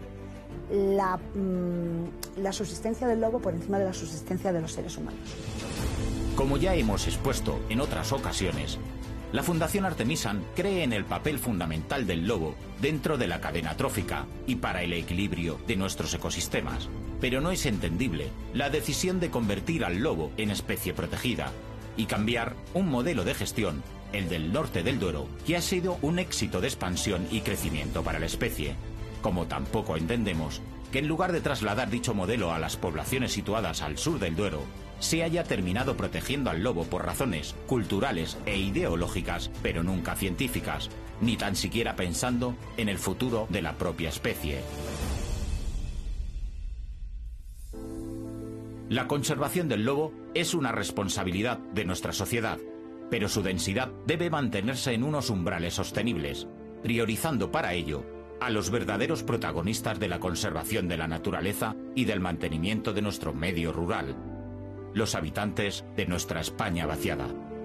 la, mmm, la subsistencia del lobo por encima de la subsistencia de los seres humanos. Como ya hemos expuesto en otras ocasiones, la Fundación Artemisan cree en el papel fundamental del lobo dentro de la cadena trófica y para el equilibrio de nuestros ecosistemas. Pero no es entendible la decisión de convertir al lobo en especie protegida y cambiar un modelo de gestión, el del norte del Duero, que ha sido un éxito de expansión y crecimiento para la especie. Como tampoco entendemos que en lugar de trasladar dicho modelo a las poblaciones situadas al sur del Duero, se haya terminado protegiendo al lobo por razones culturales e ideológicas, pero nunca científicas, ni tan siquiera pensando en el futuro de la propia especie. La conservación del lobo es una responsabilidad de nuestra sociedad, pero su densidad debe mantenerse en unos umbrales sostenibles, priorizando para ello a los verdaderos protagonistas de la conservación de la naturaleza y del mantenimiento de nuestro medio rural, los habitantes de nuestra España vaciada.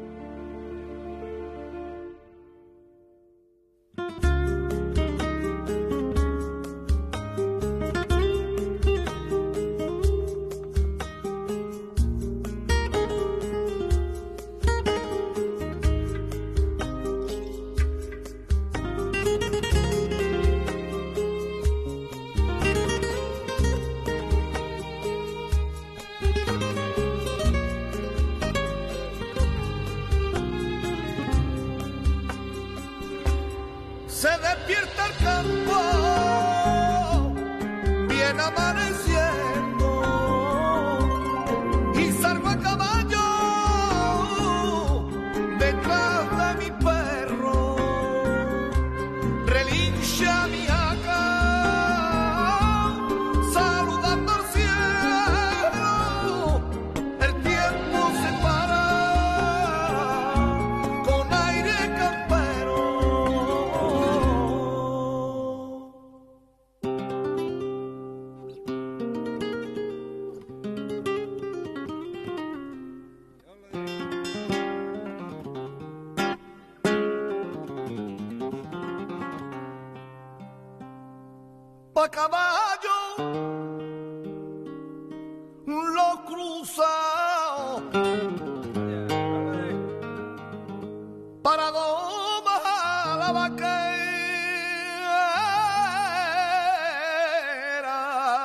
Se despierta el campo, bien amaneciendo, y salgo a caballo detrás de mi perro, relincha mi jaca, saludando al cielo, el tiempo se para con aire campero. Pa' caballo lo cruzao para domar la vaquera.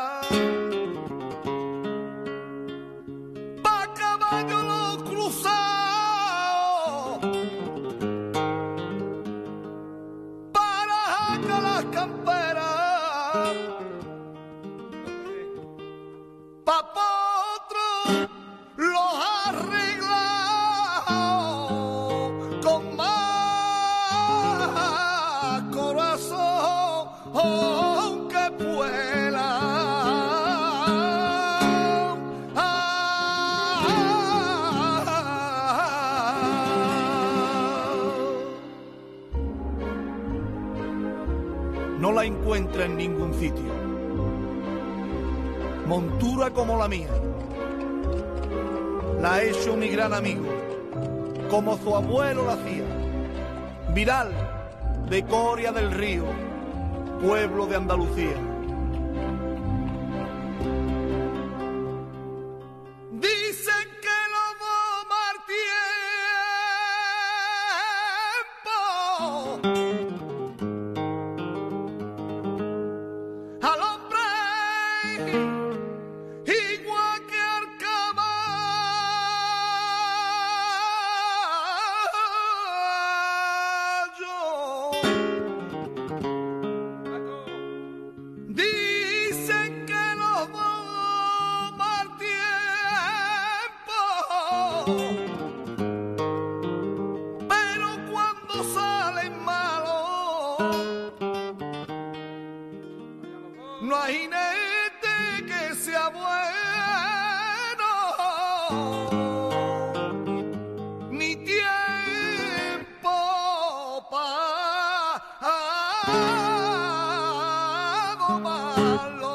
Pa' caballo lo cruzao para jacar las camperas. Pa' potro los arreglao con más corazón que puedo. ningún sitio. Montura como la mía, la ha hecho mi gran amigo, como su abuelo la hacía. Viral de Coria del Río, pueblo de Andalucía. Dicen que no va mal tiempo al hombre igual que al caballo. Dicen que no va mal tiempo, pero cuando salen malos, no hay jinete que sea bueno, ni tiempo para algo malo.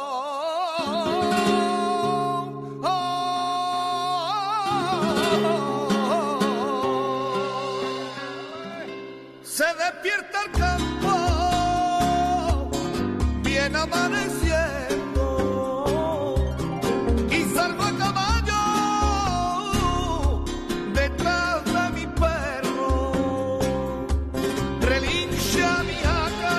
Se despierta el campo, bien amaneciendo, y salgo a caballo detrás de mi perro. Relincha mi jaca,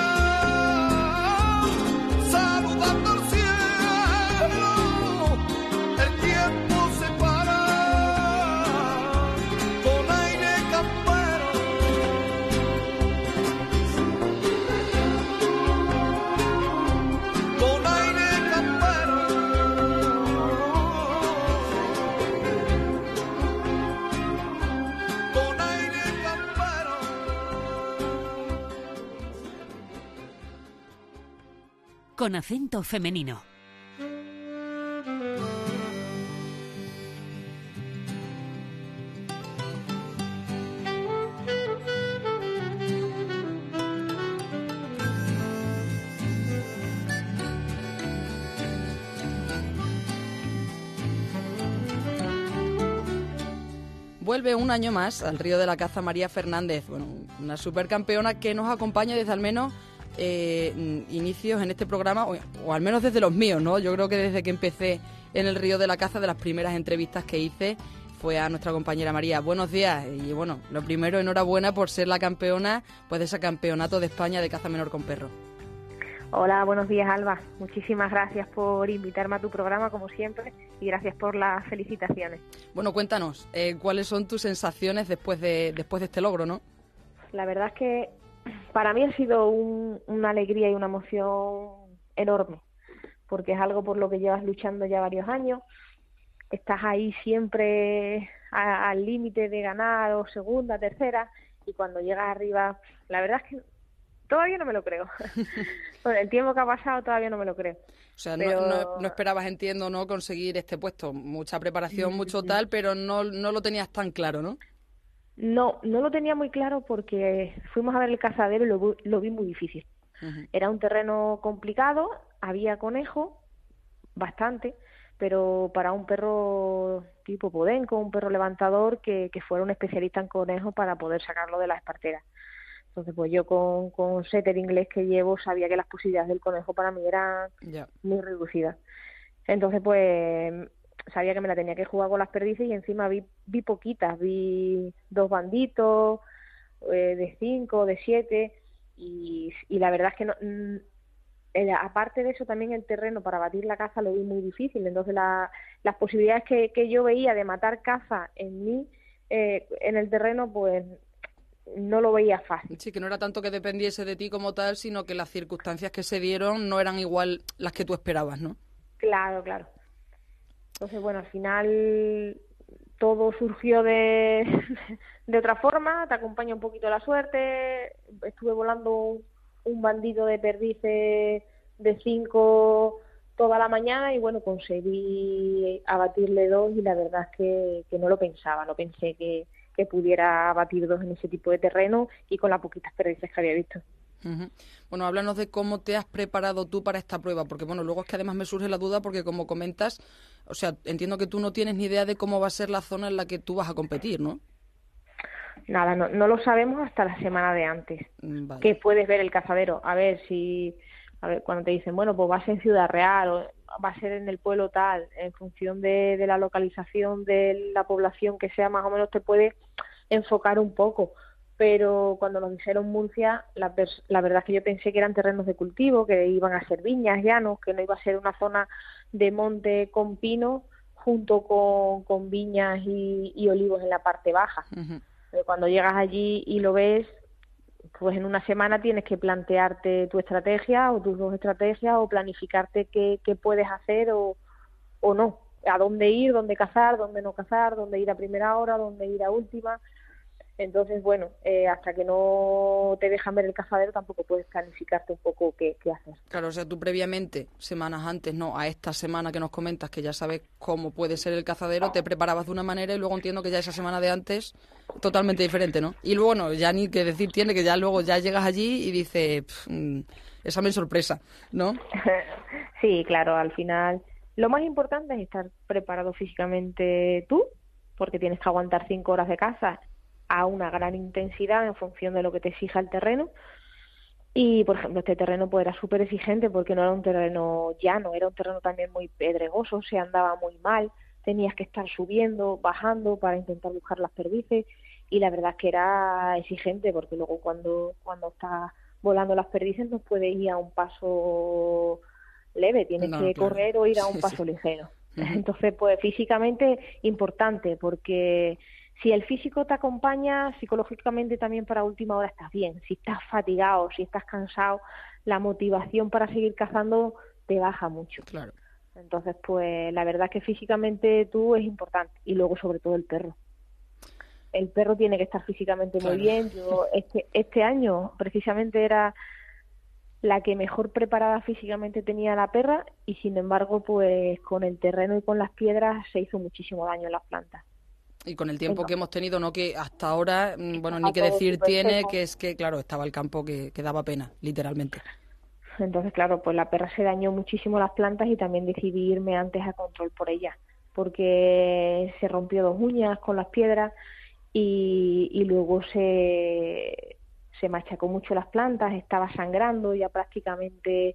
saludando al cielo. El tiempo se para con aire campero. Con aire campero, con aire campero. Con acento femenino. Vuelve un año más al Río de la Caza María Fernández, bueno, una supercampeona que nos acompaña desde al menos eh, inicios en este programa, o, o al menos desde los míos, ¿no? Yo creo que desde que empecé en el Río de la Caza, de las primeras entrevistas que hice, fue a nuestra compañera María. Buenos días, y bueno, lo primero, enhorabuena por ser la campeona pues de ese campeonato de España de caza menor con perro. Hola, buenos días, Alba. Muchísimas gracias por invitarme a tu programa, como siempre, y gracias por las felicitaciones. Bueno, cuéntanos, eh, ¿cuáles son tus sensaciones después de después de este logro, no? La verdad es que para mí ha sido un, una alegría y una emoción enorme, porque es algo por lo que llevas luchando ya varios años. Estás ahí siempre a, al límite de ganar o segunda, tercera, y cuando llegas arriba, la verdad es que todavía no me lo creo. Con el tiempo que ha pasado todavía no me lo creo. O sea, pero... no, no, no esperabas, entiendo, no conseguir este puesto. Mucha preparación, Sí, mucho sí. tal, pero no, no lo tenías tan claro, ¿no? No, no lo tenía muy claro porque fuimos a ver el cazadero y lo, vi- lo vi muy difícil. Uh-huh. Era un terreno complicado, había conejo, bastante, pero para un perro tipo podenco, un perro levantador que, que fuera un especialista en conejos para poder sacarlo de las esparteras. Entonces, pues yo con, con setter inglés que llevo sabía que las posibilidades del conejo para mí eran Ya. muy reducidas. Entonces, pues sabía que me la tenía que jugar con las perdices y encima vi, vi poquitas, vi dos banditos eh, de cinco, de siete y, y la verdad es que no, mm, eh, aparte de eso también el terreno para batir la caza lo vi muy difícil. Entonces la, las posibilidades que, que yo veía de matar caza en mí, eh, en el terreno, pues no lo veía fácil. Sí, que no era tanto que dependiese de ti como tal, sino que las circunstancias que se dieron no eran igual las que tú esperabas, ¿no? Claro, claro. Entonces, bueno, al final todo surgió de, de otra forma, te acompaña un poquito la suerte, estuve volando un, un bandido de perdices de cinco toda la mañana y bueno, conseguí abatirle dos y la verdad es que, que no lo pensaba, no pensé que, que pudiera abatir dos en ese tipo de terreno y con las poquitas perdices que había visto. Uh-huh. Bueno, háblanos de cómo te has preparado tú para esta prueba, porque bueno, luego es que además me surge la duda porque como comentas, o sea, entiendo que tú no tienes ni idea de cómo va a ser la zona en la que tú vas a competir, ¿no? Nada, no, no lo sabemos hasta la semana de antes, vale. que puedes ver el cazadero, a ver si, a ver, cuando te dicen, bueno, pues va a ser en Ciudad Real o va a ser en el pueblo tal, en función de, de la localización de la población que sea, más o menos te puede enfocar un poco. Pero cuando nos dijeron Murcia, la, la verdad es que yo pensé que eran terrenos de cultivo, que iban a ser viñas, llanos, que no iba a ser una zona de monte con pino junto con, con viñas y, y olivos en la parte baja. Uh-huh. Pero cuando llegas allí y lo ves, pues en una semana tienes que plantearte tu estrategia o tus dos estrategias o planificarte qué, qué puedes hacer o, o no, a dónde ir, dónde cazar, dónde no cazar, dónde ir a primera hora, dónde ir a última. Entonces, bueno, eh, hasta que no te dejan ver el cazadero tampoco puedes planificarte un poco qué, qué hacer. Claro, o sea, tú previamente, semanas antes, no, a esta semana que nos comentas, que ya sabes cómo puede ser el cazadero, te preparabas de una manera y luego entiendo que ya esa semana de antes totalmente diferente, ¿no? Y luego, no, ya ni que decir tiene, que ya luego ya llegas allí y dices, examen sorpresa, ¿no? Sí, claro, al final lo más importante es estar preparado físicamente tú, porque tienes que aguantar cinco horas de caza a una gran intensidad en función de lo que te exija el terreno. Y, por ejemplo, este terreno pues era súper exigente porque no era un terreno llano, era un terreno también muy pedregoso, se andaba muy mal, tenías que estar subiendo, bajando para intentar buscar las perdices y la verdad es que era exigente porque luego cuando, cuando estás volando las perdices no puedes ir a un paso leve, tienes no, que claro. correr o ir a un Sí, paso sí. ligero. Uh-huh. Entonces, pues físicamente importante porque si el físico te acompaña, psicológicamente también para última hora estás bien. Si estás fatigado, si estás cansado, la motivación para seguir cazando te baja mucho. Claro. Entonces, pues la verdad es que físicamente tú es importante. Y luego, sobre todo, el perro. El perro tiene que estar físicamente Claro. muy bien. Yo este, este año, precisamente, era la que mejor preparada físicamente tenía la perra y, sin embargo, pues con el terreno y con las piedras se hizo muchísimo daño en las plantas. Y con el tiempo Venga. que hemos tenido, ¿no? Que hasta ahora, mm, bueno, ni Está que todo decir súper tiene, seco. que es que, claro, estaba el campo que, que daba pena, literalmente. Entonces, claro, pues la perra se dañó muchísimo las plantas y también decidí irme antes a control por ella, porque se rompió dos uñas con las piedras y, y luego se, se machacó mucho las plantas, estaba sangrando, ya prácticamente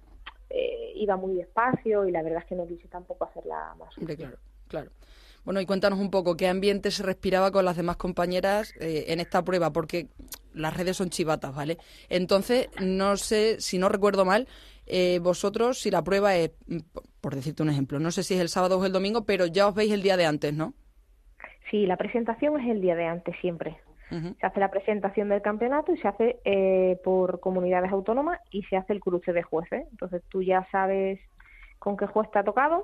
eh, iba muy despacio y la verdad es que no quise tampoco hacerla más. Hombre, claro, claro. Bueno, y cuéntanos un poco, ¿qué ambiente se respiraba con las demás compañeras eh, en esta prueba? Porque las redes son chivatas, ¿vale? Entonces, no sé, si no recuerdo mal, eh, vosotros, si la prueba es, por decirte un ejemplo, no sé si es el sábado o el domingo, pero ya os veis el día de antes, ¿no? Sí, la presentación es el día de antes siempre. Uh-huh. Se hace la presentación del campeonato y se hace eh, por comunidades autónomas y se hace el cruce de jueces. Entonces tú ya sabes con qué juez te ha tocado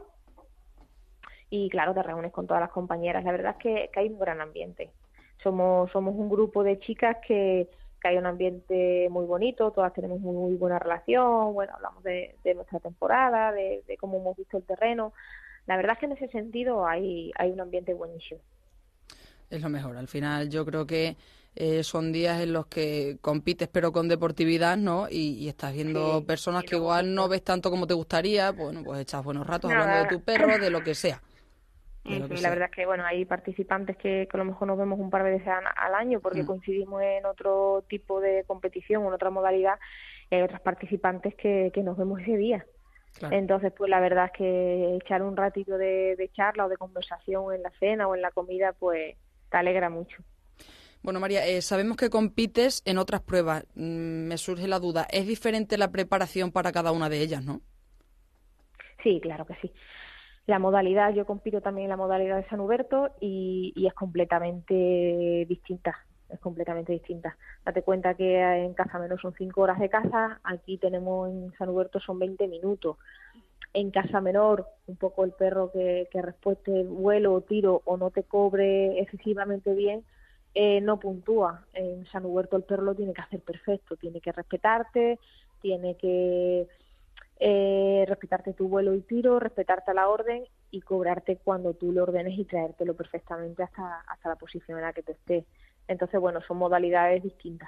y claro, te reúnes con todas las compañeras. La verdad es que, que hay un gran ambiente. Somos somos un grupo de chicas que, que hay un ambiente muy bonito, todas tenemos muy, muy buena relación, bueno, hablamos de, de nuestra temporada, de, de cómo hemos visto el terreno. La verdad es que en ese sentido hay, hay un ambiente buenísimo. Es lo mejor. Al final yo creo que eh, son días en los que compites pero con deportividad, ¿no? Y, y estás viendo Sí, personas y que luego, igual no ves tanto como te gustaría, bueno, pues echas buenos ratos Nada. hablando de tu perro, de lo que sea. De Sí, lo que la sea. verdad es que bueno, hay participantes que, que a lo mejor nos vemos un par de veces al, al año porque Mm. coincidimos en otro tipo de competición, en otra modalidad, y hay otros participantes que, que nos vemos ese día. Claro. Entonces, pues la verdad es que echar un ratito de, de charla o de conversación en la cena o en la comida, pues te alegra mucho. Bueno, María, eh, sabemos que compites en otras pruebas. Mm, me surge la duda, ¿es diferente la preparación para cada una de ellas, no? Sí, claro que sí. La modalidad, yo compito también en la modalidad de San Huberto y, y es completamente distinta, es completamente distinta. Date cuenta que en caza menor son cinco horas de caza, aquí tenemos en San Huberto son veinte minutos. En caza menor, un poco el perro que, que respueste vuelo o tiro o no te cobre excesivamente bien, eh, no puntúa. En San Huberto el perro lo tiene que hacer perfecto, tiene que respetarte, tiene que eh, respetarte tu vuelo y tiro, respetarte la orden y cobrarte cuando tú le ordenes y traértelo perfectamente hasta, hasta la posición en la que te estés. Entonces, bueno, son modalidades distintas.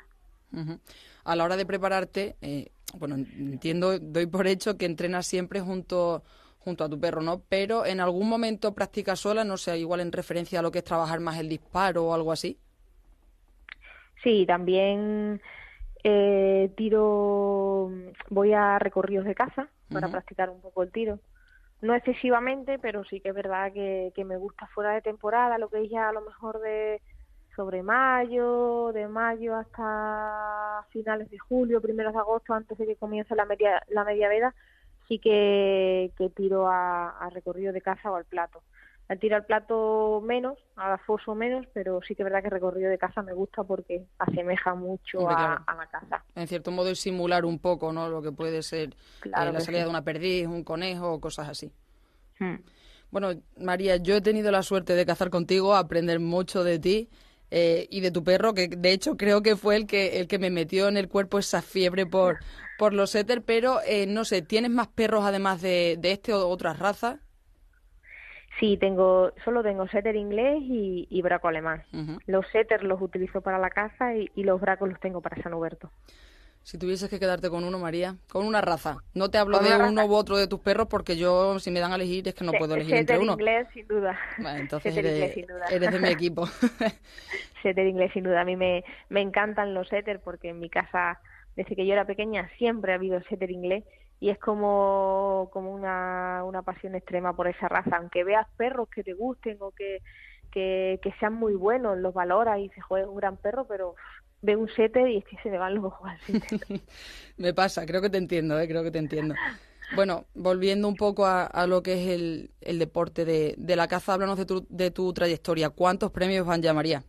Uh-huh. A la hora de prepararte, eh, bueno, entiendo, doy por hecho que entrenas siempre junto junto a tu perro, ¿no? Pero en algún momento practicas sola, no sé, igual en referencia a lo que es trabajar más el disparo o algo así. Sí, también eh, tiro, voy a recorridos de caza para uh-huh. practicar un poco el tiro. No excesivamente, pero sí que es verdad que, que me gusta fuera de temporada, lo que es ya a lo mejor de sobre mayo, de mayo hasta finales de julio, primeros de agosto, antes de que comience la media, la media veda, sí que, que tiro a, a recorrido de caza o al plato. Al tiro al plato menos, a foso menos, pero sí que es verdad que recorrido de caza me gusta porque asemeja mucho Hombre, a, claro. a la caza. En cierto modo es simular un poco, ¿no? Lo que puede ser claro eh, la que salida sí. de una perdiz, un conejo o cosas así. Hmm. Bueno, María, yo he tenido la suerte de cazar contigo, aprender mucho de ti eh, y de tu perro, que de hecho creo que fue el que el que me metió en el cuerpo esa fiebre por, por los setter, pero eh, no sé, ¿tienes más perros además de, de este o otras razas? Sí, tengo, solo tengo setter inglés y, y braco alemán. Uh-huh. Los setters los utilizo para la caza y, y los bracos los tengo para San Huberto. Si tuvieses que quedarte con uno, María, con una raza. No te hablo ¿Con de una uno raza? u otro de tus perros porque yo, si me dan a elegir, es que no puedo elegir setter entre uno. inglés, sin duda. Bueno, entonces setter eres, inglés, sin duda. eres de mi equipo. Setter inglés, sin duda. A mí me, me encantan los setter porque en mi casa, desde que yo era pequeña, siempre ha habido setter inglés y es como, como una, una pasión extrema por esa raza. Aunque veas perros que te gusten o que, que, que sean muy buenos, los valoras y dices, joder, es un gran perro, pero ve un setter y es que se me van los ojos así. Me pasa, creo que te entiendo, ¿eh? creo que te entiendo. Bueno, volviendo un poco a, a lo que es el, el deporte de, de la caza, háblanos de tu, de tu trayectoria. ¿Cuántos premios van ya, María?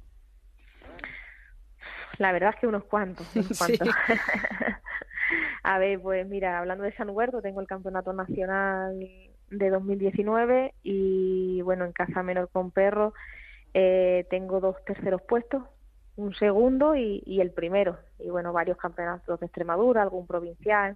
La verdad es que unos cuantos, unos cuantos. Sí. A ver, pues mira, hablando de San Huberto, tengo el Campeonato Nacional de dos mil diecinueve y bueno, en caza menor con perro eh, tengo dos terceros puestos, un segundo y, y el primero. Y bueno, varios campeonatos de Extremadura, algún provincial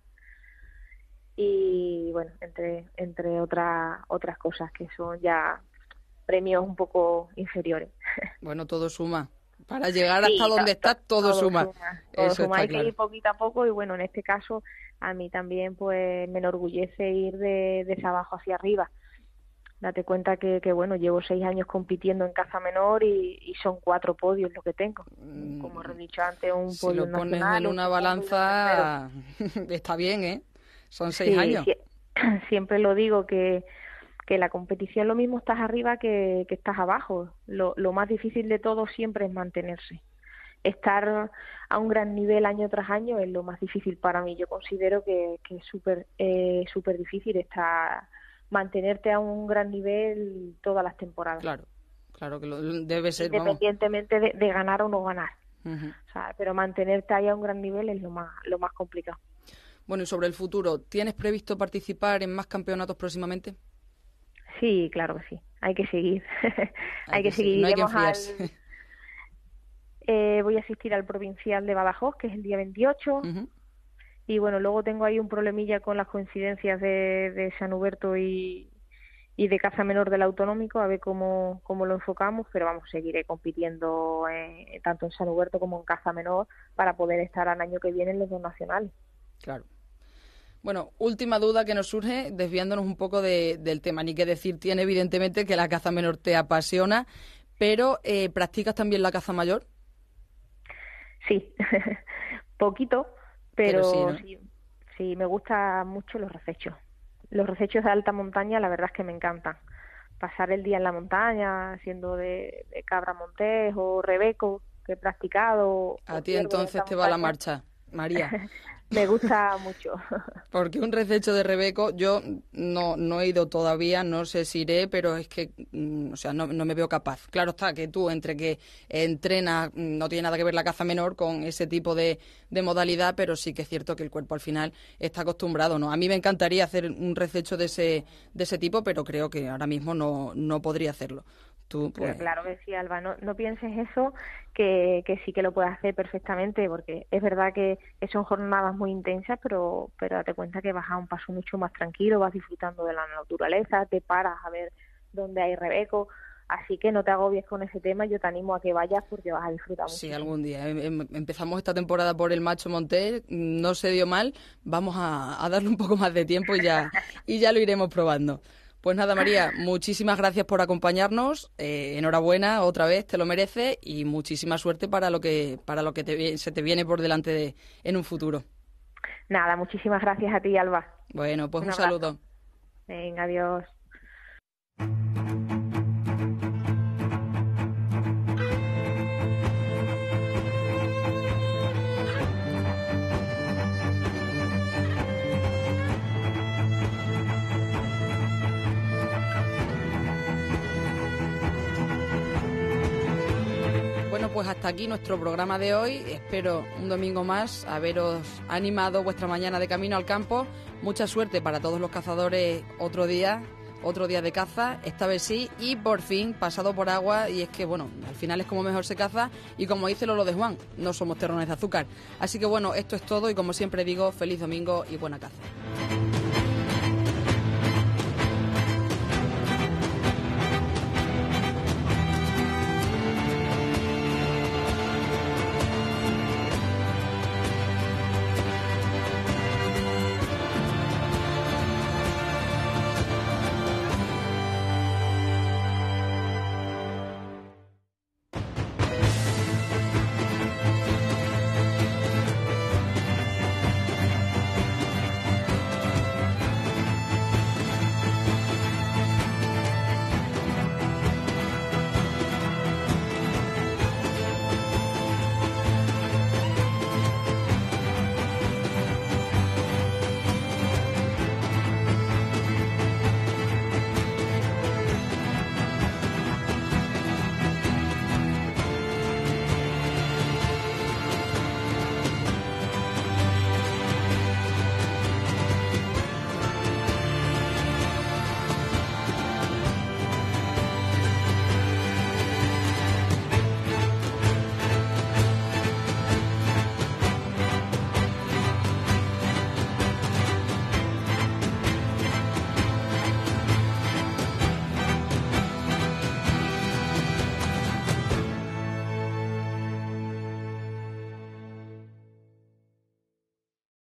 y bueno, entre entre otras otras cosas que son ya premios un poco inferiores. Bueno, todo suma. Para llegar Sí, hasta donde to- estás, todo, todo suma. suma. Todo Eso suma. está Hay claro. que ir poquito a poco y bueno, en este caso a mí también pues me enorgullece ir de, de abajo hacia arriba. Date cuenta que, que bueno, llevo seis años compitiendo en caza menor y, y son cuatro podios lo que tengo. Como he dicho antes, un Si podio lo pones nacional, en un una segundo y un balanza, está bien, ¿eh? Son seis Sí, años. sí. Siempre lo digo que, que la competición lo mismo estás arriba que, que estás abajo. Lo, lo más difícil de todo siempre es mantenerse. Estar a un gran nivel año tras año es lo más difícil para mí. Yo considero que, que es súper eh, súper difícil estar, mantenerte a un gran nivel todas las temporadas. Claro, claro que lo, debe ser, vamos. Independientemente de, de ganar o no ganar. Uh-huh. O sea, pero mantenerte ahí a un gran nivel es lo más lo más complicado. Bueno, y sobre el futuro, ¿tienes previsto participar en más campeonatos próximamente? Sí, claro que sí. Hay que seguir. hay, Hay que que seguir. seguir, no hay que Iremos al- enfriarse. Eh, voy a asistir al provincial de Badajoz, que es el día veintiocho. Uh-huh. Y bueno, luego tengo ahí un problemilla con las coincidencias de, de San Huberto y, y de caza menor del autonómico, a ver cómo, cómo lo enfocamos, pero vamos, seguiré compitiendo eh, tanto en San Huberto como en caza menor para poder estar al año que viene en los dos nacionales. Claro. Bueno, última duda que nos surge, desviándonos un poco de, del tema. Ni que decir tiene, evidentemente, que la caza menor te apasiona, pero eh, ¿practicas también la caza mayor? Sí, poquito, pero, Pero sí, ¿no? sí, sí, me gustan mucho los recechos. Los recechos de alta montaña, la verdad es que me encantan. Pasar el día en la montaña, siendo de, de cabra montés o rebeco, que he practicado. A o ti ciervo de entonces alta te va la montaña. marcha, María. Me gusta mucho. Porque un rececho de rebeco, yo no, no he ido todavía, no sé si iré, pero es que, mm, o sea, no, no me veo capaz. Claro está que tú, entre que entrenas, mm, no tiene nada que ver la caza menor con ese tipo de, de modalidad, pero sí que es cierto que el cuerpo al final está acostumbrado, ¿no? A mí me encantaría hacer un rececho de ese, de ese tipo, pero creo que ahora mismo no, no podría hacerlo. Tú, pues, Pero claro que sí, Alba, no, no pienses eso, que, que sí que lo puedes hacer perfectamente, porque es verdad que, que son jornadas muy intensas, pero, pero date cuenta que vas a un paso mucho más tranquilo, vas disfrutando de la naturaleza, te paras a ver dónde hay rebeco, Así que no te agobies con ese tema, yo te animo a que vayas porque vas a disfrutar mucho. Sí, algún día. Em- Empezamos esta temporada por el macho montés, no se dio mal, vamos a, a darle un poco más de tiempo y ya, y ya lo iremos probando. Pues nada, María, muchísimas gracias por acompañarnos, eh, enhorabuena otra vez, te lo mereces y muchísima suerte para lo que para lo que te, se te viene por delante de, en un futuro. Nada, muchísimas gracias a ti, Alba. Bueno, pues un, un abrazo. saludo. Venga, adiós. Bueno, pues hasta aquí nuestro programa de hoy. Espero un domingo más haberos animado vuestra mañana de camino al campo. Mucha suerte para todos los cazadores otro día, otro día de caza, esta vez sí, y por fin pasado por agua. Y es que, bueno, al final es como mejor se caza y como dice Lolo de Juan, no somos terrones de azúcar. Así que bueno, esto es todo y como siempre digo, feliz domingo y buena caza.